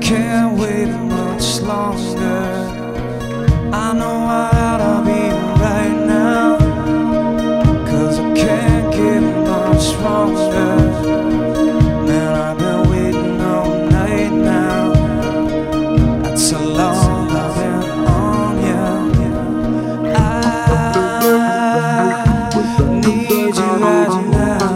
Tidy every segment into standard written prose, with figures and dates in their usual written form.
can't wait much longer. I know I gotta be right now, 'cause I can't get much stronger. Man, I've been waiting all night now. That's how long I've been on you. I need you right now.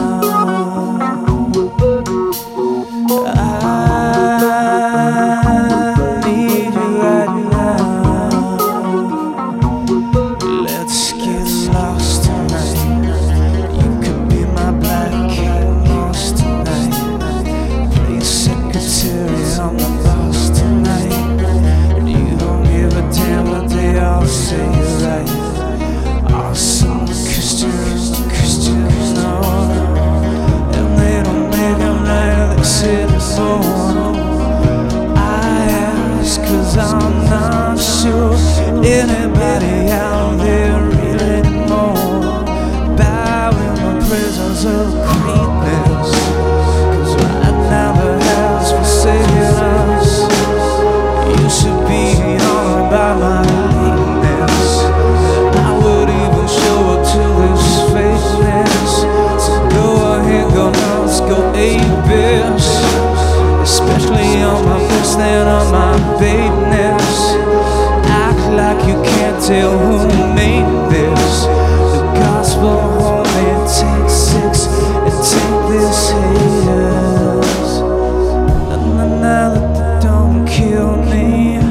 I'm not sure anybody out there really more bowing the presence of greatness, 'cause right now the house forsaken us. You should be all about my weakness. I would even show up to this fakeness. So go ahead, go nuts, go ape-ish, especially on my best and on my babeness. Act like you can't tell who made this. The gospel only takes 6 and take this haters. And now that they don't kill me,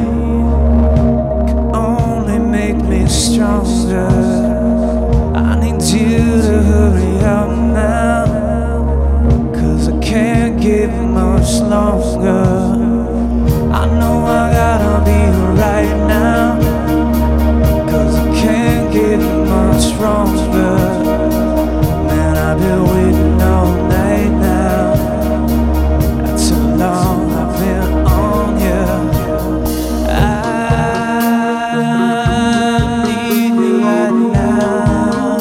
can only make me stronger. I need you to hurry up now, 'cause I can't get much longer. I know I gotta be right now, 'cause I can't get much stronger. Man, I've been waiting all night now. That's how long I've been on you. I need you right now.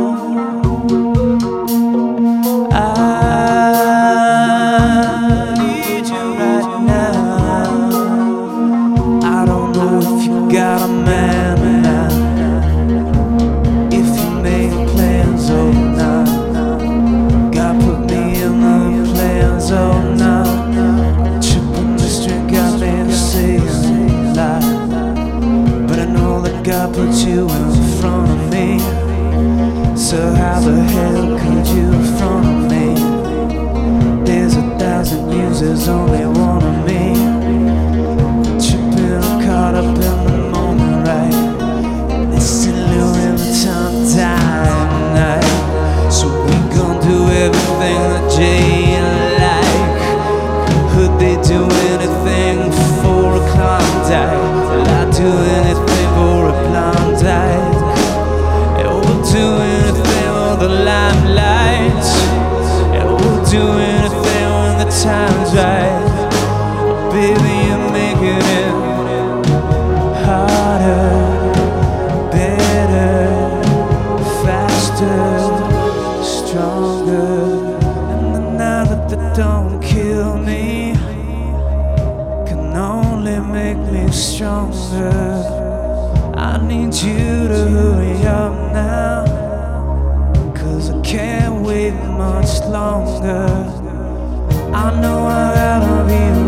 Got a man now, if you made plans, oh no. God put me in the plans, oh no. Tripping this drink got me to say a lie, but I know that God put you in front of me. So how the hell could you in front of me? There's 1,000 views, there's only one of me. Tripping, I'm caught up in the time. So we gon' do everything that Jay like. Could they do anything for a Klondike? Will I do anything for a Klondike? Yeah, we'll do anything for the limelight. Yeah, we'll do anything when the time's right. Baby, you're making it harder, better, stronger. And now that they don't kill me, can only make me stronger. I need you to hurry up now, 'cause I can't wait much longer. I know I gotta be